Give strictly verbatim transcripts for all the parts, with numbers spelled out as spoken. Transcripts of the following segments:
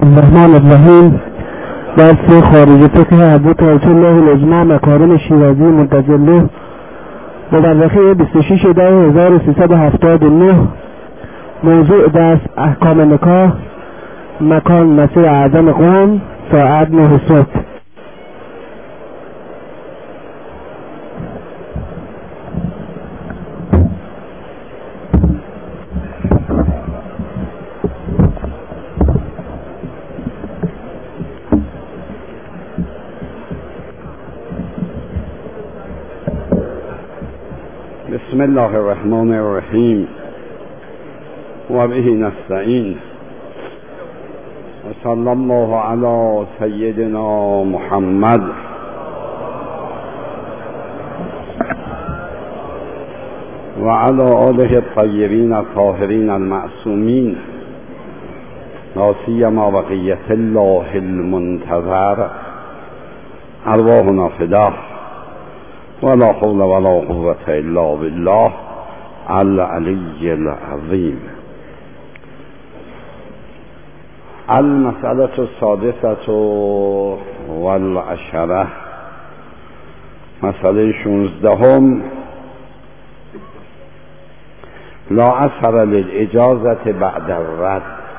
الرحمن الرحیم. درس خارج فقه ابو طاهر الله الاجماع مکارم شیرازی منتظره مورخه بیست و شش ده هزار و سیصد و هفتاد و نه. موضوع درس احکام نکاح. مکان مسجد اعظم قم، ساعت نه صبح. بسم الله الرحمن الرحیم و به نستعین و صلی الله علی سیدنا محمد و علی آله الطیبین الطاهرین المعصومین، لا سیما بقیة الله المنتظر، ارواحنا فداه ولا حول ولا قوة الا بالله العلی العظیم. المسألة السادسة والعشرة، مسئله شونزدهم. لا اثر للاجازة بعد الرد.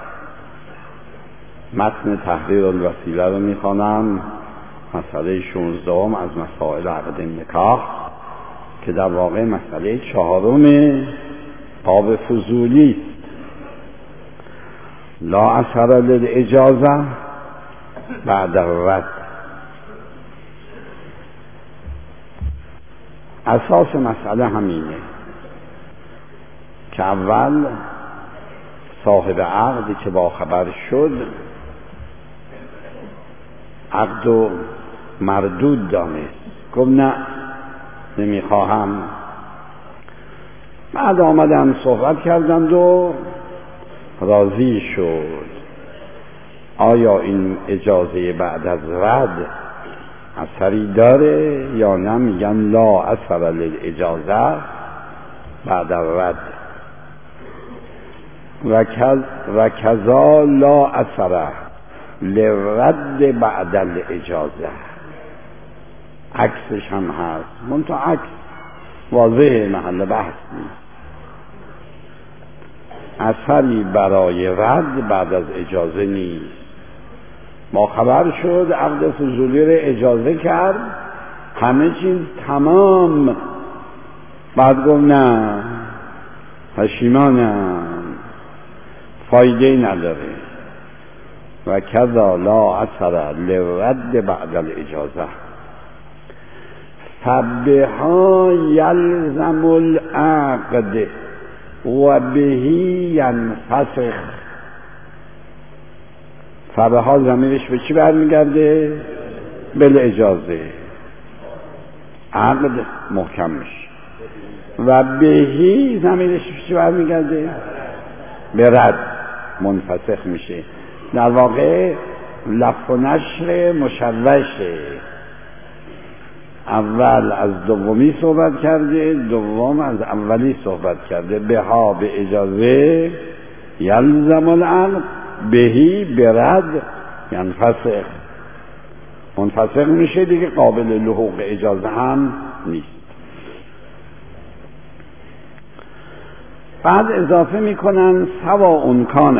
متن تحریر الوسیله رو میخوانم. مسئله شونزدهم از مسائل عقد نکاح که در واقع مسئله چهارم باب فضولی است. لا اثر للاجازه بعد الرد. اساس مسئله همینه که اول صاحب عقدی که با خبر شد عقد و مردود دانست، گفت نه نمیخواهم. بعد آمدن صحبت کردند و راضی شد. آیا این اجازه بعد از رد اثری داره یا نه؟ میگن لا اثر للاجازه بعد از رد و کذا لا اثر لرد بعد الاجازه. عکسش هم هست، منتها عکس واضح محل بحث نیست. اثری برای رد بعد از اجازه نیست. ما خبر شد عقد فضولی رو اجازه کرد، همه چیز تمام، بعد گفت نه پشیمانم، فایده نداره. و کذا لا اثر لرد بعد الاجازه فبها یلزم العقد و بهی ینفسخ. فبها ضمیرش به چی برمیگرده؟ بل اجازه، عقد محکم میشه. و بهی ضمیرش به چی برمیگرده؟ به رد، منفسخ میشه. در واقع لف و نشر مشوشه. اول از دومی صحبت کرده، دوم از اولی صحبت کرده. بها به اجازه، یلزم العقد، بهی برد، ینفسخ، منفسخ میشه دیگه، قابل لحوق اجازه هم نیست. بعد اضافه میکنن سواء کان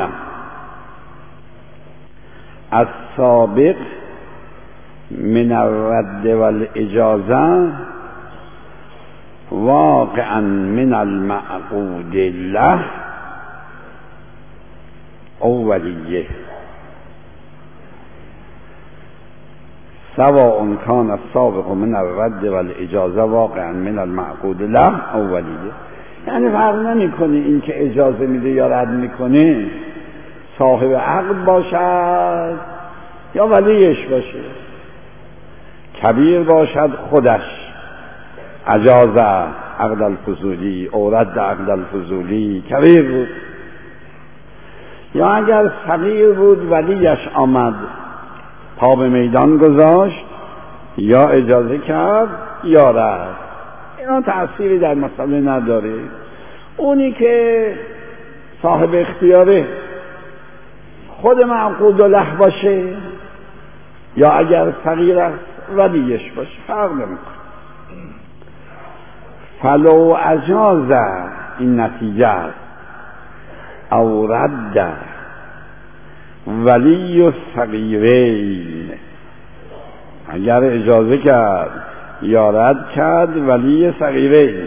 السابق من الرد والاجازه واقعا من المعقود له او ولیه. سواء کان السابق من الرد والاجازه واقعا من المعقود له او ولیه. یعنی فرق نمیکنه این که اجازه میده یا رد میکنه صاحب عقد باشد یا ولیش باشه. کبیر باشد خودش اجاز عقد الفضولی او رد عقد الفضولی، کبیر بود. یا اگر صغیر بود ولیش آمد پا به میدان گذاشت، یا اجازه کرد یا رد، اینا تأثیری در مسئله نداره. اونی که صاحب اختیاره خود معقود له باشه یا اگر فقیر است ولیش باشه فرق نمیکنه. فلو اجاز این نتیجه است او رد ولی الصغیرین، اگر اجازه کرد یا رد کرد ولی صغیرین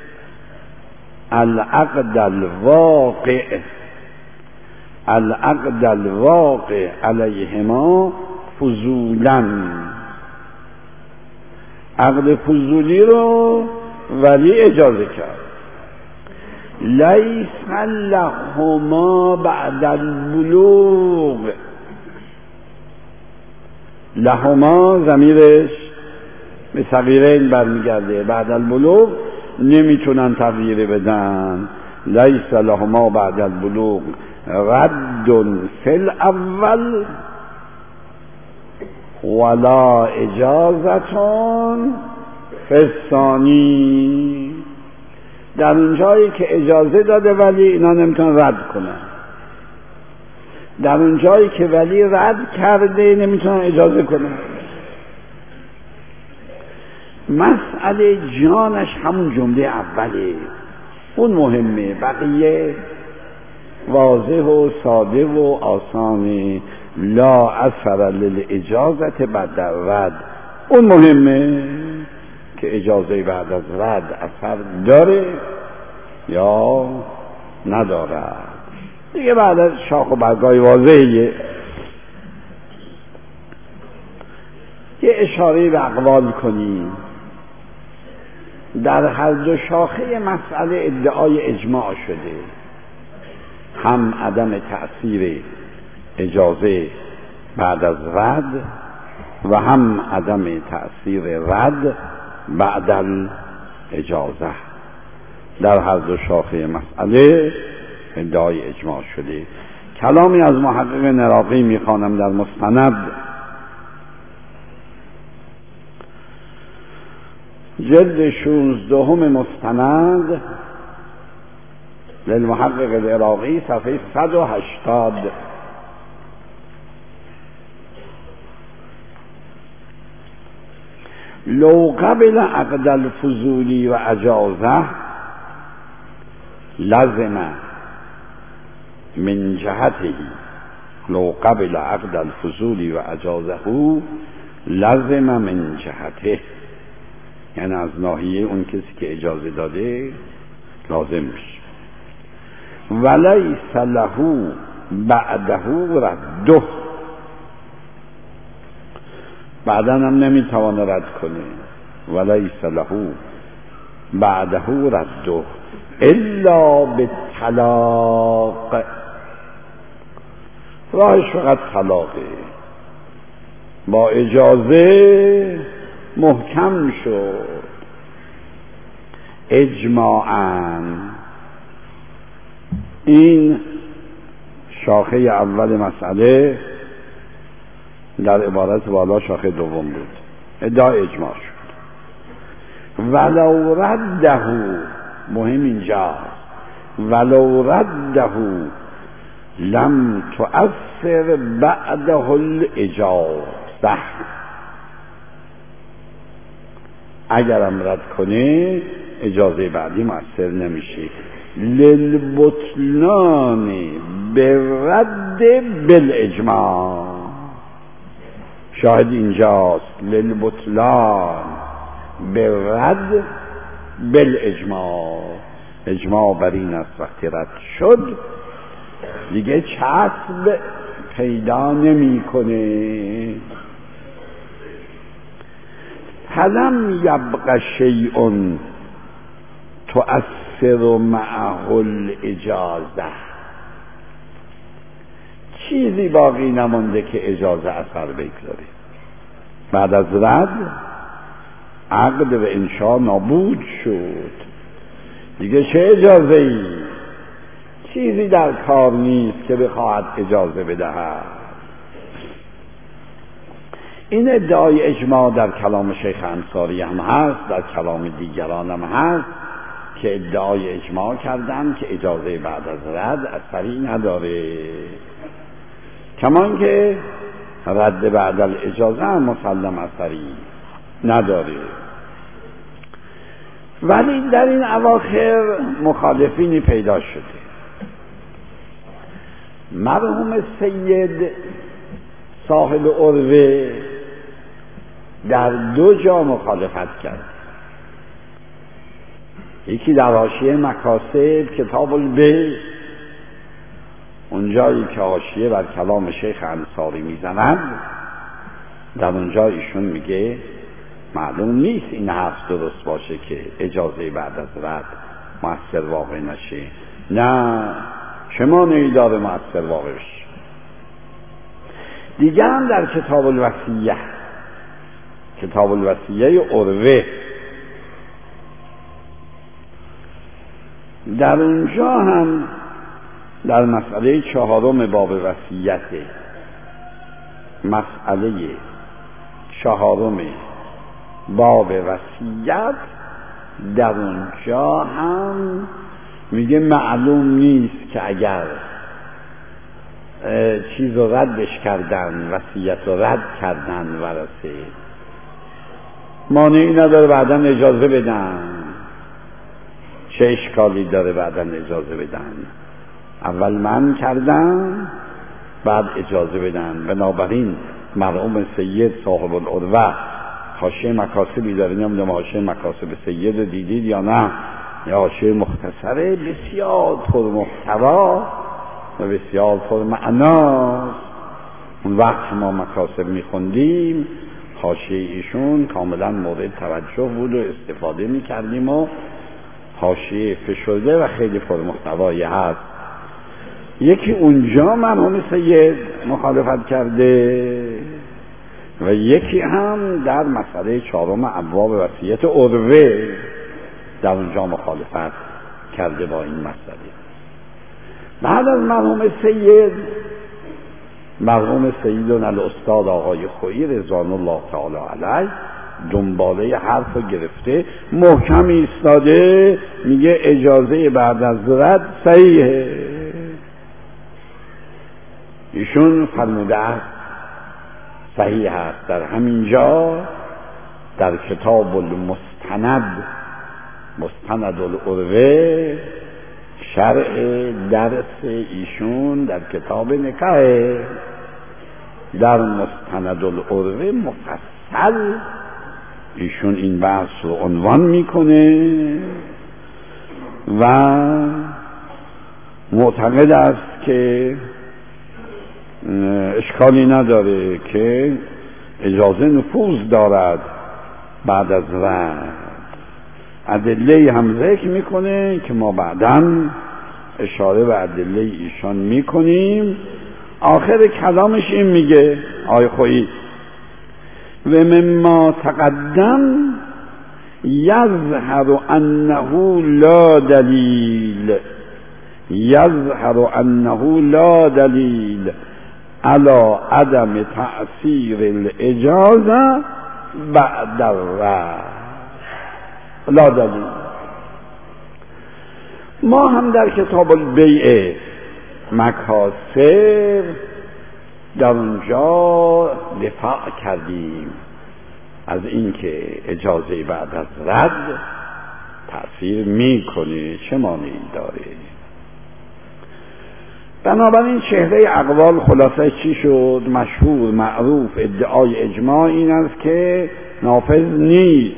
العقد الواقع العقد الواقع علیهما فضولا، عقد فضولی رو ولی اجازه کرد. لیس لهما بعد البلوغ، لهما ضمیرش به صغیرین برمیگرده، بعد البلوغ نمیتونن تغییر بدن. لیس لهما بعد البلوغ رد فی الاول ولا اجازتون فی الثانی، در اون جایی که اجازه داده ولی اینا نمیتونن رد کنن، در اون جایی که ولی رد کرده نمیتونن اجازه کنن. مسئله جانش همون جمله اوله، اون مهمه، بقیه واضح و ساده و آسانه. لا اثر للاجازت بعد رد، اون مهمه که اجازه بعد از رد اثر داره یا نداره. دیگه بعد از شاخ و برگای واضحیه. یه اشاره به اقوال کنیم. در هر دو شاخه مسئله ادعای اجماع شده، هم عدم تأثیر اجازه بعد از رد و هم عدم تأثیر رد بعد الاجازه. در هر دو شاخه مسئله ادعای اجماع شده. کلامی از محقق نراقی میخوانم در مستند، جلد شانزدهم مستند للمحقق العراقی صفحه صد و هشتاد. لو قبل عقد الفضولی و اجازه لازم من جهته، لو قبل عقد الفضولی و اجازه لازم من جهته، یعنی از ناحیه اون کسی که اجازه داده لازم میشه. ولیس له بعده رده، بعدا هم نمیتوانه رد کنه. ولیس له بعده رده الا بالطلاق، راهش فقط طلاقه. با اجازه محکم شد اجماعاً. این شاخه اول مسئله در عبارت بالا شاخه دوم بود، ادعای اجماع شد. ولو رده، مهم اینجا ولو رده لم تؤثر بعده الاجازه، اگرم رد کنه اجازه بعدی مؤثر نمیشه. للبطلان برد بالاجماع، شاهد اینجاست. للبطلان برد بالاجماع، اجماع بر این است وقتی رد شد دیگه چسب پیدا نمی کنه. فلم یبق شیء تؤثر معه الاجازه، چیزی باقی نمانده که اجازه اثر بگذاره. بعد از رد عقد و انشاء نابود شد، دیگه چه اجازه ای؟ چیزی در کار نیست که بخواهد اجازه بدهد. این ادعای اجماع در کلام شیخ انصاری هم هست، در کلام دیگران هم هست که ادعای اجماع کردن که اجازه بعد از رد اثری نداره. کمان که رد بعد الاجازه هم مسلم اثری نداره. ولی در این اواخر مخالفینی پیدا شده. مرحوم سید صاحب عروه در دو جا مخالفت کرد. یکی در حاشیه مکاسب کتاب البیع، اونجایی که حاشیه بر کلام شیخ انصاری میزند، در اونجا ایشون میگه معلوم نیست این حرف درست باشه که اجازه بعد از رد مؤثر واقع نشه. نه، چه مانعی داره مؤثر واقع بشه؟ دیگه هم در کتاب الوصیه، کتاب الوصیه عروه، در اونجا هم در مسئله چهارم باب وصیت، مسئله چهارم باب وصیت، در اونجا هم میگه معلوم نیست که اگر چیز رو ردش کردن، وصیت رو رد کردن ورثه، مانعی نداره بعداً اجازه بدن. چه اشکالی داره بعداً اجازه بدن؟ اول من کردن بعد اجازه بدن. بنابراین مرحوم سید صاحب العروه حاشیه مکاسبی داره، نمیدونم حاشیه مکاسب سید رو دیدید یا نه، یا حاشیه مختصره بسیار پرمحتوا و بسیار پرمعناست. اون وقت ما مکاسب میخوندیم حاشیه ایشون کاملا مورد توجه بود و استفاده میکردیم و حاشیه فشرده و خیلی پرمحتوایی هست. یکی اونجا مرحوم سید مخالفت کرده و یکی هم در مسئله چهارم ابواب وصیت عروه در اونجا مخالفت کرده با این مسئله. بعد از مرحوم سید، مرحوم سیدنا الاستاد آقای خویی رضوان الله تعالی علیه دنباله حرف رو گرفته، محکم ایستاده، میگه اجازه بعد از رد صحیحه. ایشون فرموده است صحیح است. در همینجا در کتاب المستند، مستند العروه، شرع درس ایشون در کتاب نکاح، در مستند العروه مفصل ایشون این بحث رو عنوان میکنه و معتقد است که اشکالی نداره که اجازه نفوذ دارد بعد از رد. ادله هم ذکر میکنه که ما بعداً اشاره به ادله ایشان میکنیم. آخر کلامش این میگه آقای خویی و مما تقدم یظهر انه لا دلیل، یظهر انه لا دلیل علی عدم تأثیر الاجازه بعد الرد. لا دلیل. ما هم در کتاب البیع مکاسب در اونجا دفاع کردیم از اینکه اجازه بعد از رد تأثیر میکنه، چه مانعی داره. بنابراین چهره اقوال خلاصه چی شد؟ مشهور، معروف، ادعای اجماع این است که نافذ نیست.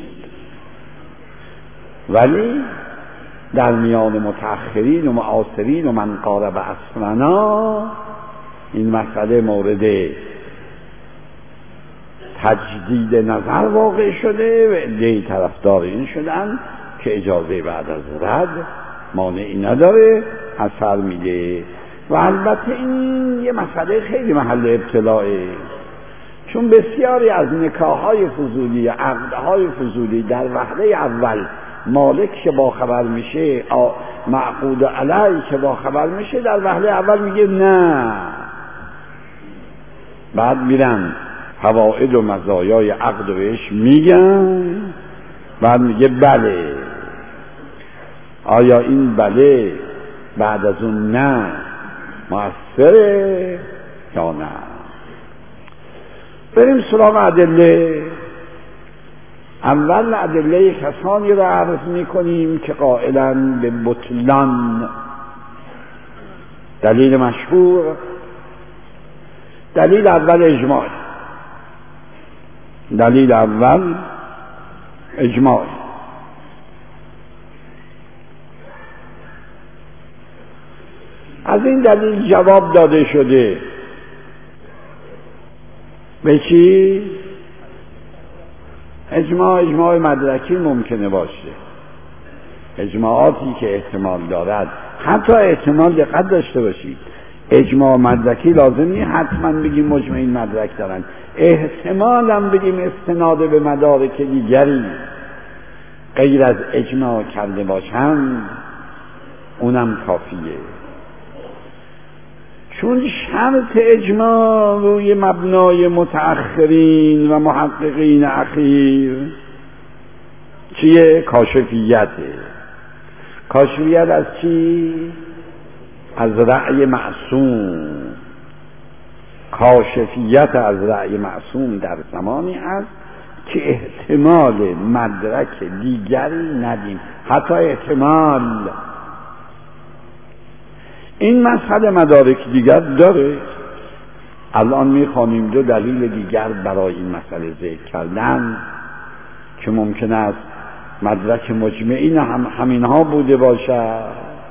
ولی در میان متأخرین و معاصرین و من قارب اصلنا این مسئله مورد تجدید نظر واقع شده و عده‌ای طرفدار این شدن که اجازه بعد از رد مانعی نداره، اثر میده. و البته این یه مسئله خیلی محل ابتلاعه، چون بسیاری از نکاح‌های فضولی، عقدهای فضولی در وهله اول مالک که با خبر میشه، معقود علیه که با خبر میشه، در وهله اول میگه نه، بعد میرن فواید و مزایای عقد بهش میگن، بعد میگه بله. آیا این بله بعد از اون نه مؤثره یا نه. بریم سراغ ادله. اول ادله کسانی را عرض میکنیم که قائلن به بطلان. دلیل مشهور، دلیل اول اجماع. دلیل اول اجماع. از این دلیل جواب داده شده به چی؟ اجماع اجماع مدرکی ممکنه باشه، اجماعاتی که احتمال دارد. حتی احتمال دقت داشته باشید، اجماع مدرکی لازم نیست حتما بگیم مجمعین مدرک دارن، احتمالاً بگیم استناد به مدارک دیگری غیر از اجماع کرده باشند، اونم کافیه. چون شرط اجماع روی مبنای متأخرین و محققین اخیر چیه؟ کاشفیته. کاشفیت از چی؟ از رأی معصوم. کاشفیت از رأی معصوم در زمانی است که احتمال مدرک دیگری ندیم، حتی احتمال. این مسئله مدارک دیگر داره. الان میخوانیم دو دلیل دیگر برای این مسئله ذکر کردن که ممکن است مدرک مجمعین هم همینها بوده باشد.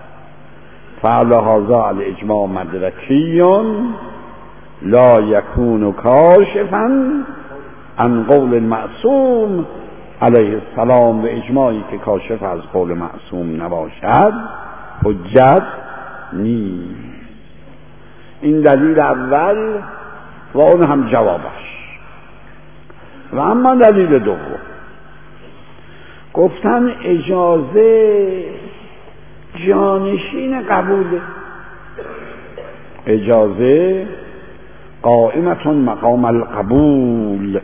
فلهذا الاجماع مدرکی لا یکون کاشفا عن قول المعصوم علیه السلام. و اجماعی که کاشف از قول معصوم نباشد حجت نیست. این دلیل اول و اون هم جوابش. و اما دلیل دوم، گفتن اجازه جانشین قبوله. اجازه قائمتون مقام القبول.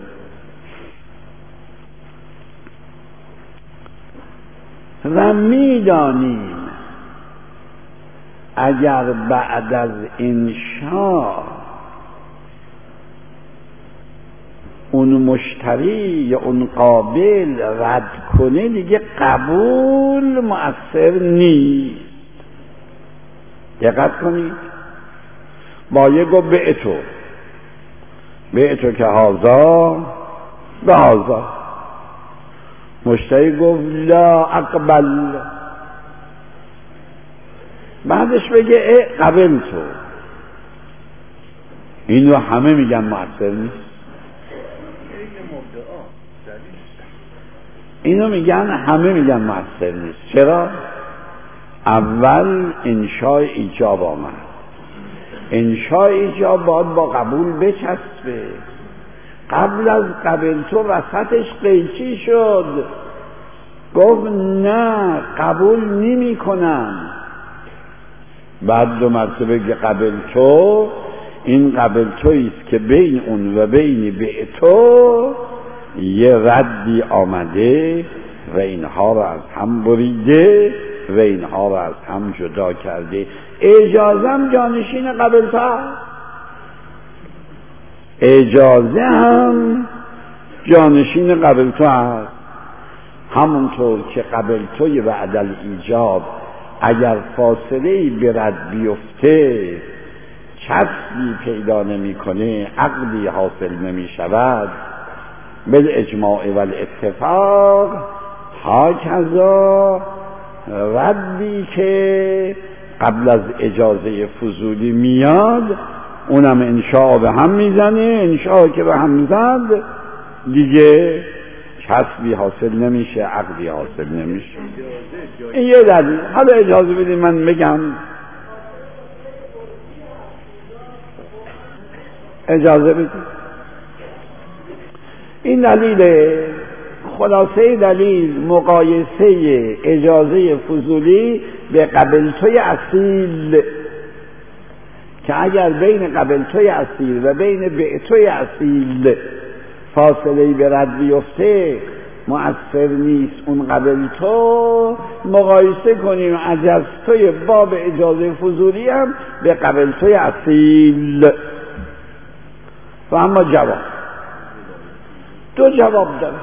و میدانیم اگر بعد از انشاء اون مشتری یا اون قابل رد کنه دیگه قبول مؤثر نیست. دقت کنید، با یه گفت بعتو بعتو که هازا به هازا، مشتری گفت لا اقبل، بعدش بگه ای قبل تو، این رو همه میگن مؤثر نیست. اینو میگن همه میگن مؤثر نیست. چرا؟ اول انشاء ایجاب آمد. انشاء ایجاب باید با قبول بچسبه. قبل از قبل تو وسطش قیچی شد، گفت نه قبول نمی کنم. بعد دو مرتبه که قبل تو، این قبل تویست که بین اون و بین به تو یه ردی آمده و اینها را از هم بریده و اینها را از هم جدا کرده. اجازم جانشین قبل تو، اجازه هم جانشین قبل تو هست. همونطور که قبل توی بعد الایجاب اگر فاصله‌ای به رد بیفته چسبی پیدا نمی کنه، عقدی حاصل نمی شود، بالاجماع و الاتفاق. هاکذا ردی که قبل از اجازه فضولی میاد، اونم انشاء به هم میزنه. انشاء که به هم زد دیگه چسبی حاصل نمیشه، عقدی حاصل نمیشه. این یه دلیل. حالا اجازه بدید من بگم، اجازه بدید. این دلیل، خلاصه دلیل مقایسه اجازه فضولی به قبلتوی اصیل، که اگر بین قبلتوی اصیل و بین بعتوی اصیل فاصله به رد بیفته مؤثر نیست اون قبلتو، مقایسه کنیم اجازتوی باب اجازه فضولی هم به قبلتوی اصیل. و اما جواب دو جواب داره.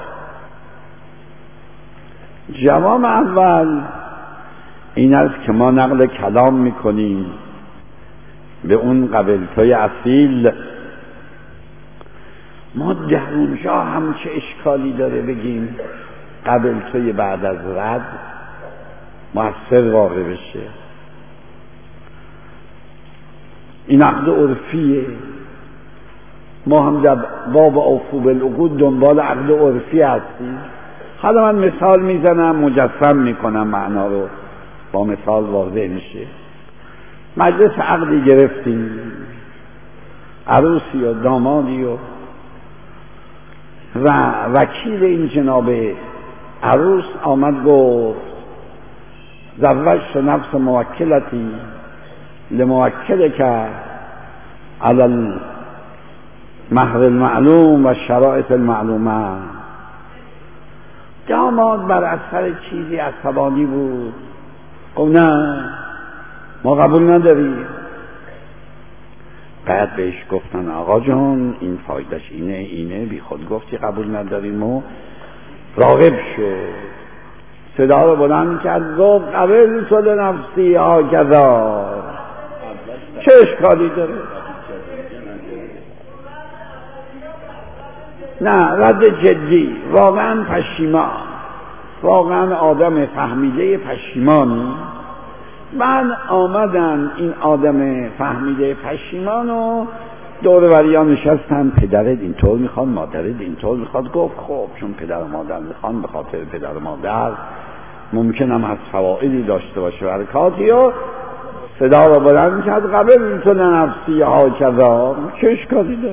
جواب اول این است که ما نقل کلام میکنیم به اون قبیله‌های اصیل. ما در اونجا هم چه اشکالی داره بگیم قبیله‌های بعد از رد مؤثر واقع بشه؟ این عقد عرفیه. ما هم در باب اوفوا بالعقود دنبال عقد عرفی هستیم. حالا من مثال میزنم مجسم میکنم معنا رو، با مثال واضح میشه. مجلس عقدی گرفتیم، عروسی و دامادی و و وکیل این جناب عروس آمد گفت زوجت نفس موکلتی لموکل که علی المهر المعلوم و شرایط المعلومه. داماد بر اثر چیزی عصبانی بود، گفت نه ما قبول نداریم. بعد بهش گفتن آقا جان این فایدهش اینه اینه، بی خود گفتی قبول نداریم و راغب شد، صدا رو بلند کرد گفت قبل تو لنفسی آکذا. چه اشکالی داره؟ نه رد جدی، واقعا پشیمان، واقعا آدم فهمیده پشیمانی. بعد آمدن این آدم فهمیده پشیمانو دور بریان نشستن، پدرت اینطور میخواد، مادرت اینطور میخواد. گفت خب چون پدر و مادر میخوان، به خاطر پدر و مادر ممکنم از فوائدی داشته باشه برکاتی، و صدا رو بلند کرد قبل تو لنفسی ها کذا. چه اشکالی داره؟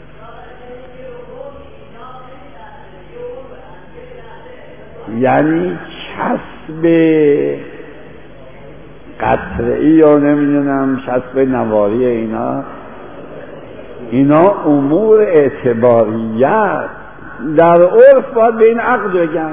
یعنی چسب قطعی یا نمیدونم چسب نواری، اینا اینا امور اعتباریت در عرف باید به این عقد بگن.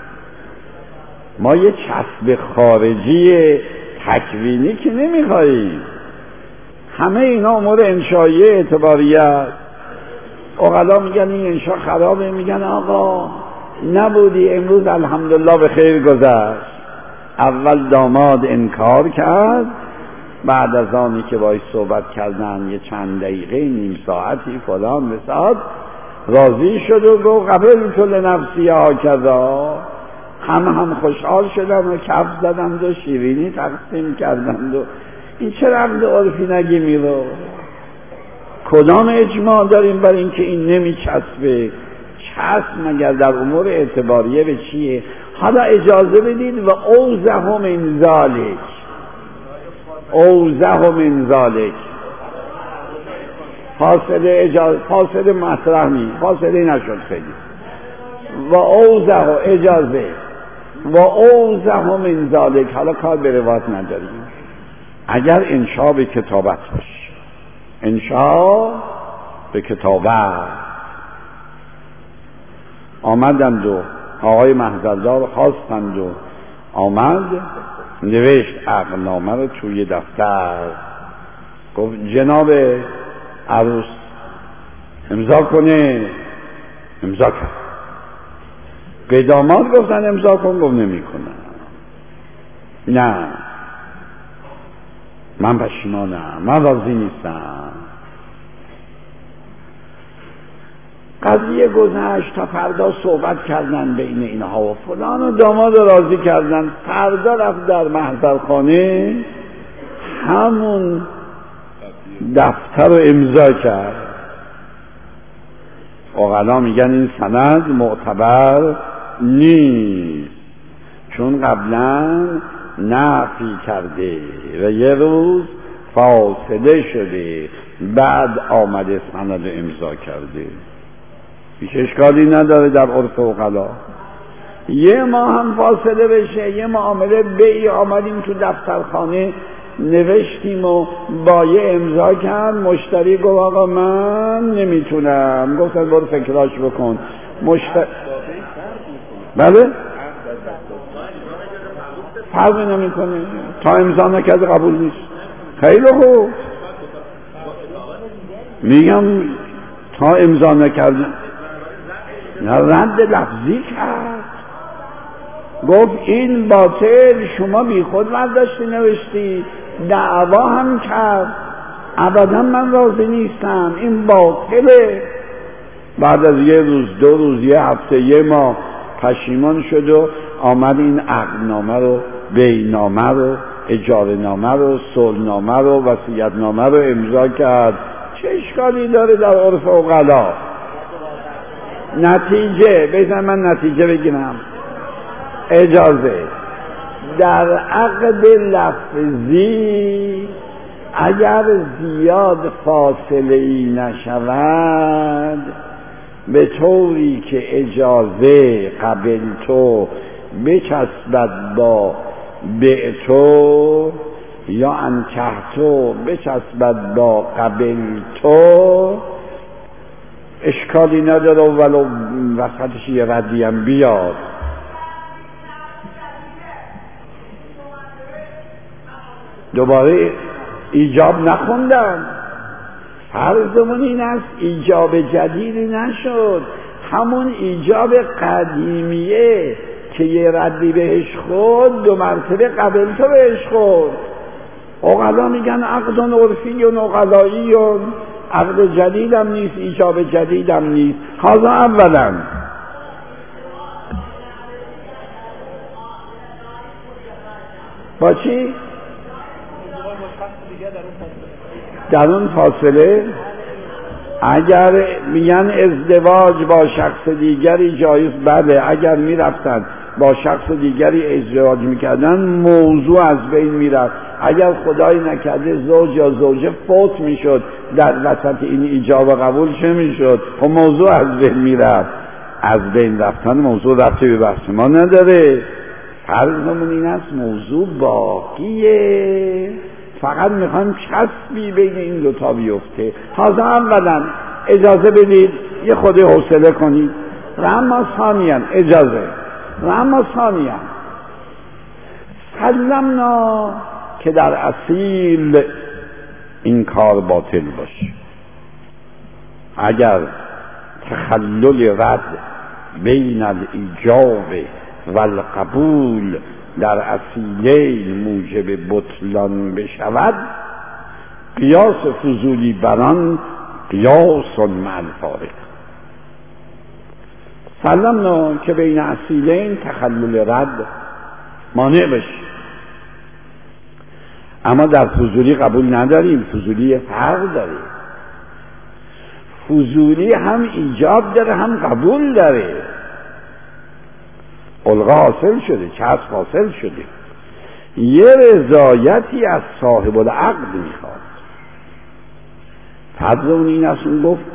ما یه چسب خارجی تکوینی که نمیخواییم، همه اینا امور انشایی اعتباریت. عقلا میگن این انشا خرابه، میگن آقا نبودی امروز الحمدلله به خیر گذشت. اول داماد انکار کرد، بعد از آنی که باید صحبت کردن یه چند دقیقه نیم ساعتی فلان بساعت راضی شد و گفت قبل تو لنفسی آکذا. همه هم خوشحال شدن و کف زدند و شیرینی تقسیم کردند. و این چه عقد عرفی نگیمی رو؟ کدام اجماع داریم بر این که این نمی چسبه؟ چسب مگر در امور اعتباریه به چیه؟ حالا اجازه بدید و اوزه من ذالک، اوزه من ذالک فاصله اجازه فاصله مطرح نی، فاصله نشد خیلی. و اوزه اجازه و اوزه من ذالک. حالا کار به روایت نداریم. اگر انشا به کتابت باشه، انشا به کتابت آمدند و آقای محضردار خواستند و آمد نوشت عقدنامه رو توی دفتر، گفت جناب عروس امضا کنه، امضا کرد. قدامات گفتن امضا کن، گفت نمی کنم. نه من پشیمانم، من راضی نیستم. قضیه گذشت تا فردا صحبت کردن بین اینها و فلان و داماد راضی کردن. فردا رفت در محضرخانه همون دفتر رو امضا کرد. عقلا میگن این سند معتبر نیست، چون قبلا نفی کرده و یه روز فاصله شده، بعد آمده سند رو امضا کرده. هیچ اشکالی نداره در عرف عقلا. یه ما هم فاصله بشه، یه معامله بیعی آمدیم تو دفترخانه نوشتیم و بایع امضا کرد، مشتری گفت آقا من نمیتونم، گفتن برو فکراش بکن. مشتری بله فرق نمیکنه، تا امضا نکرده قبول نیست. خیلی خوب، میگم ها امضا نکردن، نه رد لفظی کرد، گفت این باطل، شما بی خود برداشتی نوشتی، دعوا هم کرد، ابدا من راضی نیستم، این باطله. بعد از یه روز، دو روز، یه هفته، یه ماه پشیمان شد و آمد این عقدنامه رو، بینامه رو، اجاره نامه رو، صلحنامه رو، وصیت نامه رو امضا کرد. چه اشکالی داره در عرف عقلا؟ نتیجه بزن، من نتیجه بگیرم. اجازه در عقد لفظی اگر زیاد فاصله ای نشود، به طوری که اجازه قبل تو بچسبد با بعتو یا انکحتو بچسبد با قبل تو، اشکالی نداره ولو وسطش یه ردی هم بیاد. دوباره ایجاب نخوندم، فرضمون این است ایجاب جدیدی نشد، همون ایجاب قدیمیه که یه ردی بهش خورد دو مرتبه قبل تو بهش خورد. عقلا میگن عقد عرفی و عقلایی و عقد جدیدم نیست، ایجاب جدیدم نیست. حالا اولا با چی؟ در اون فاصله اگر میگن ازدواج با شخص دیگری جایز، بله اگر میرفتن با شخص دیگری ازدواج میکردن موضوع از بین میرفت. اگر خدای نکرده زوج یا زوجه فوت میشد در وسط این ایجاب و قبول چه میشد؟ خب موضوع از بین میرفت. از بین رفتن موضوع رفته به بحث ما نداره. فرضمون این است موضوع باقیه، فقط میخوایم چسبی بین این دوتا بیفته. حاضر اولا اجازه بدید یه خود حوصله کنید. رما ثانیاً اجازه رما ثانیاً سلمنا که در اصیل این کار باطل باشه. اگر تخلل رد بین الایجاب و القبول در اصیلین موجب بطلان بشود، قیاس فضولی بران قیاس مع الفارق. سلمنا که بین اصیلین تخلل رد مانع بشه. اما در فضولی قبول نداریم، فضولی فرق داره. فضولی هم ایجاب داره هم قبول داره. الغا حاصل شده، چسب حاصل شده، یه رضایتی از صاحب العقد میخواد. فرض اون این است، اون گفت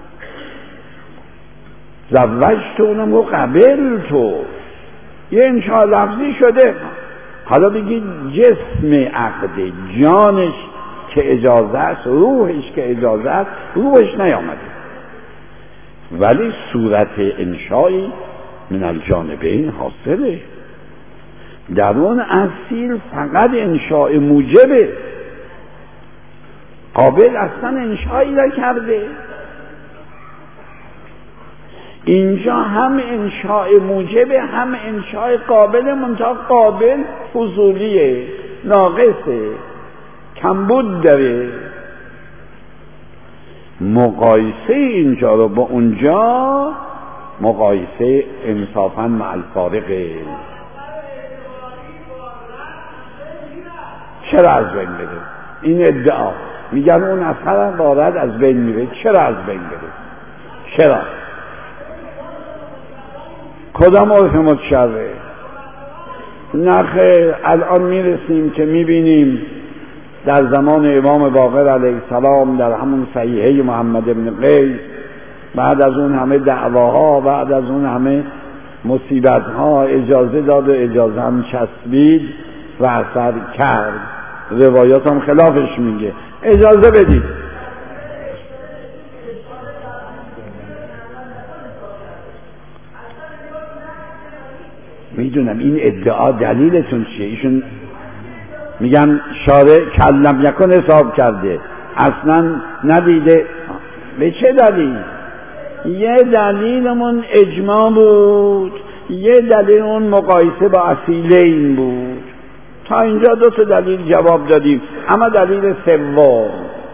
زوجت، اونم گفت قبل تو، یه انشاء لفظی شده. حالا بگید جسم عقد، جانش که اجازه است، روحش که اجازه است، روحش نیامده، ولی صورت انشایی من الجانبین حاصله. در اون اصیل فقط انشاء موجبه، قابل اصلا انشایی نکرده. اینجا هم انشاء موجبه هم انشاء قابل، منتها قابل فضولیه، ناقصه، کمبود داره. مقایسه اینجا رو با اونجا مقایسه انصافاً مع الفارقه. چرا از بین بره؟ این ادعا میگن اون اثر بارد از بین میره. چرا از بین بره؟ چرا؟ کدام عرف متشرع؟ نخیر، الان میرسیم که میبینیم در زمان امام باقر علیه السلام در همون صحیحه محمد بن قیس، بعد از اون همه دعواها، بعد از اون همه مصیبتها، اجازه داد و اجازه هم چسبید و اثر کرد. روایات هم خلافش میگه. اجازه بدید. میدونم این ادعا دلیلتون چیه. ایشون میگن شارع کلم یکن حساب کرده، اصلا ندیده. به چه دلیل؟ یه دلیلمون اجماع بود، یه دلیلمون مقایسه با اصیلین بود. تا اینجا دو تا دلیل جواب دادیم. اما دلیل سوم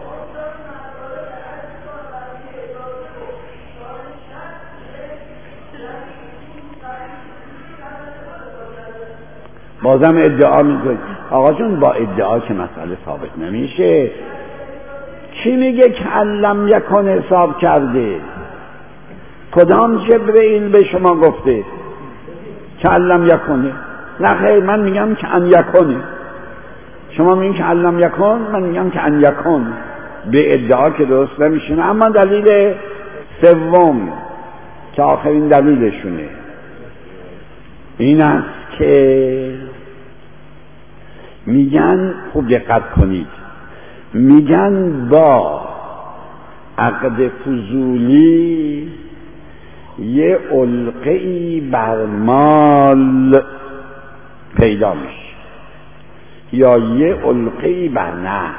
بازم ادعا میکنید. آقا جون با ادعا که مسئله ثابت نمیشه. کی میگه که علم یکن حساب کرده؟ کدام جبرئیل به شما گفته که علم یکنه؟ نه خیر، من میگم که ان یکنه. شما میگین که علم یکن، من میگم که ان یکن. به ادعا که درست نمیشه. اما دلیل سوم که آخرین دلیلشونه این است که میگن، خوب دقت کنید، میگن با عقد فضولی یه علقه‌ای بر مال پیدا میشه یا یه علقه‌ای بر نفس.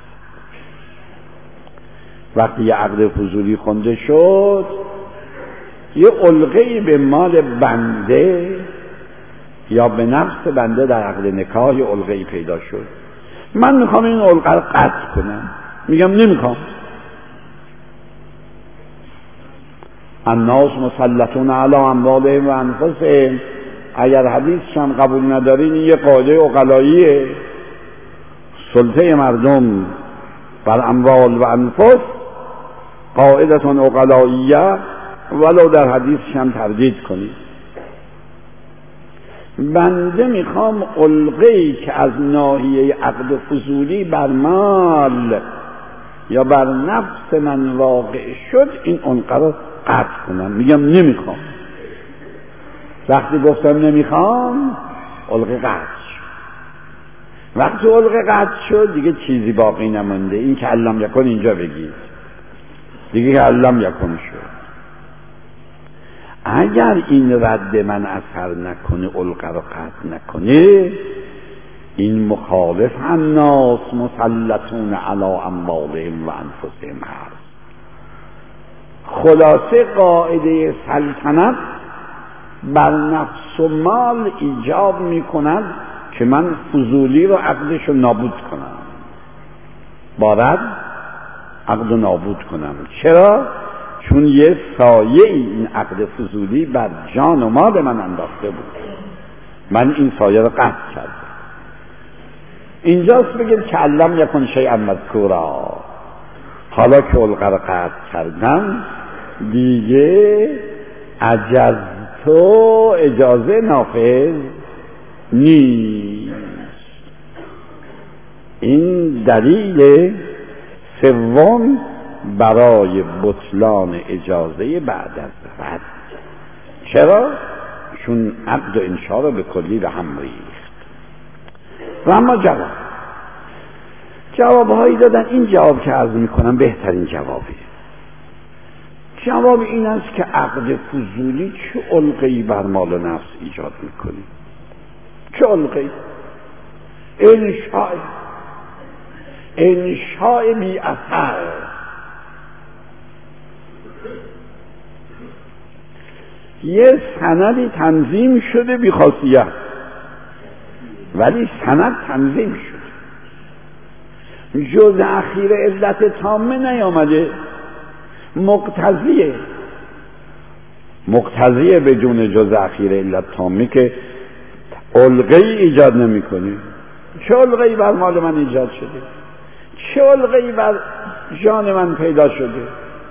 وقتی یه عقد فضولی خونده شد، یه علقه‌ای به مال بنده یا به نفس بنده در عقد نکاح یه علقه‌ای پیدا شد. من میخوام این علقه رو قطع کنم، میگم نمیخوام. الناس مسلطون علی اموالهم و انفسهم. اگر حدیثش هم قبول ندارین، یه قاعده عقلاییه، سلطه مردم بر اموال و انفس قاعدتون عقلاییه، ولو در حدیثش هم تردید کنید. بنده میخوام علقه‌ای که از ناحیه عقد فضولی بر مال یا بر نفس من واقع شد، این علقه رو قطع کنم. میگم نمیخوام. وقتی گفتم نمیخوام، علقه قطع شد. وقتی علقه قطع شد دیگه چیزی باقی نمونده. این که علم یکن اینجا بگید دیگه که علم یکن شد. اگر این رد من اثر نکنه، علقه رو قطع نکنه، این مخالف الناس مسلطون علی اموالهم و انفسهم هست. خلاصه قاعده سلطنت بر نفس و مال ایجاب می کند که من فضولی رو عقدش رو نابود کنم، بارد عقد رو نابود کنم. چرا؟ چون یه سایه این عقد فضولی بر جان و مال من انداخته بود، من این سایه رو قطع کردم. اینجاست بگید که علم یکن شیئا مذکورا. حالا که علقه رو قطع کردم دیگه عجزتو اجازه نافذ نیست. این دلیل سوم برای بطلان اجازه بعد از رد. چرا؟ چون عقد و انشاء رو به کلی به هم ریخت. و اما جواب جوابهایی دادن. این جواب که عرض میکنم بهترین جوابه. جواب این است که عقد فضولی چه علقه‌ای بر مال و نفس ایجاد میکنه؟ چه علقه‌ای؟ انشاء انشاء بی اثر. یه سندی تنظیم شده بی خاصیت، ولی سند تنظیم شده، جز اخیر علت تامه نیامده، مقتضیه مقتضیه بدون جز اخیر علت تامه که علقه‌ای ایجاد نمی‌کنه. چه علقه‌ای بر مال من ایجاد شده؟ چه علقه‌ای بر جان من پیدا شده؟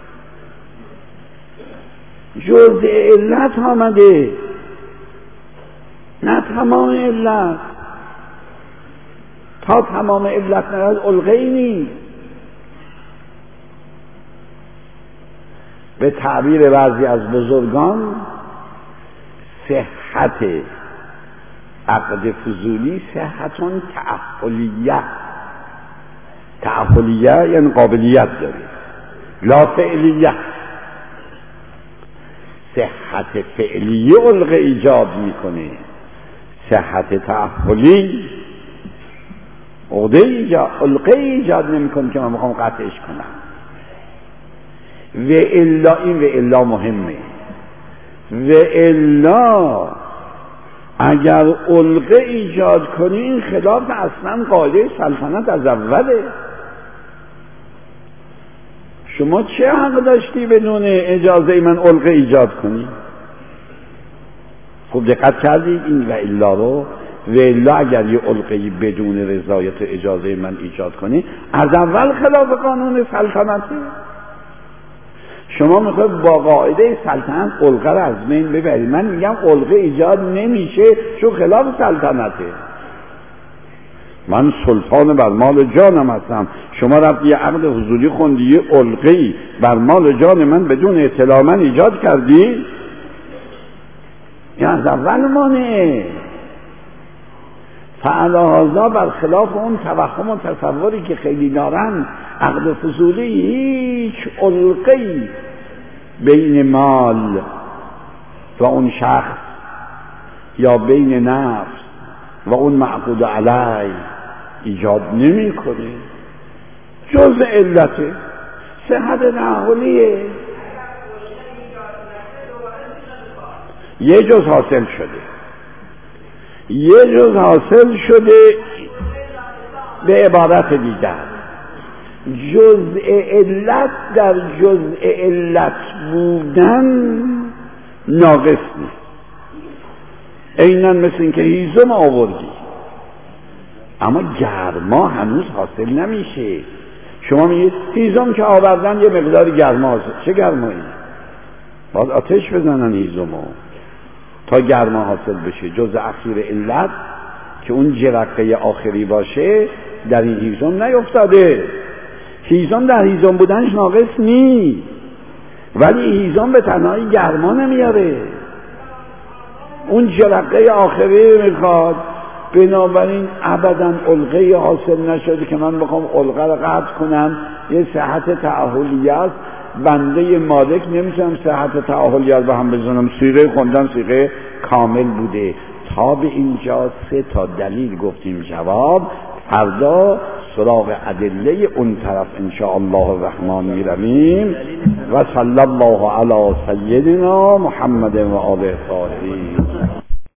جز علت آمده، نه تمام علت. تا تمام علت نرد علقه‌ای نیست. به تعبیر بعضی از بزرگان صحت عقد فضولی صحتون تعهلیه. تعهلیه یعنی قابلیت داره، لا فعلیه. صحت فعلیه علقه ایجاد میکنه، صحت تعهلی علقه ایجاد نمیکنه که من میخوام قطعش کنم. و الا این و الا مهمه. و الا اگر علقه ایجاد کنی این خلاف اصلا قاعده سلطنت از اوله. شما چه حق داشتی بدون اجازه من علقه ایجاد کنی؟ خب دقت کردید این و الا رو؟ و الا اگر یه علقه‌ای بدون رضایت اجازه من ایجاد کنی از اول خلاف قانون سلطنته. شما میخواید با قاعده سلطنت علقه رو از بین ببرید. من میگم علقه ایجاد نمیشه چون خلاف سلطنته. من سلطان بر مال جانم هستم، شما رفت یه عقد حضوری خوندی یه علقه‌ای بر مال جان من بدون اطلاع من ایجاد کردی، این از اول مانه. فعلاهازا برخلاف اون توهم و تصوری که خیلی دارن، عقد فضولی هیچ علقه‌ای بین مال و اون شخص یا بین نفس و اون معقود علی ایجاد نمی کنه، جز علته صحت تعهلیه. یه جز حاصل شده یه جز حاصل شده به عبارت دیگر جزء علت در جزء علت بودن ناقص نیست. عیناً مثل این که هیزم آوردی اما گرما هنوز حاصل نمیشه. شما میگید هیزم که آوردن یه مقدار گرما حاصل. چه گرمایی؟ باید آتش بزنن هیزمو تا گرما حاصل بشه. جز اخیر علت که اون جرقه آخری باشه در این هیزم نیفتاده. هیزم در هیزم بودنش ناقص نیست، ولی هیزم به تنهایی گرما نمیاره، اون جرقه آخری میخواد. بنابراین ابدا علقه حاصل نشده که من بخوام علقه رو قطع کنم. یه صحت تعهلیه است، بنده مالک نمیتونم صحت تعهلیه رو به هم بزنم. صیغه خوندن صیغه کامل بوده. تا به اینجا سه تا دلیل گفتیم جواب. فردا سراغ ادله اون طرف انشاءالله الرحمن میرویم. و صلی الله علی سیدنا محمد و آله الطاهرین.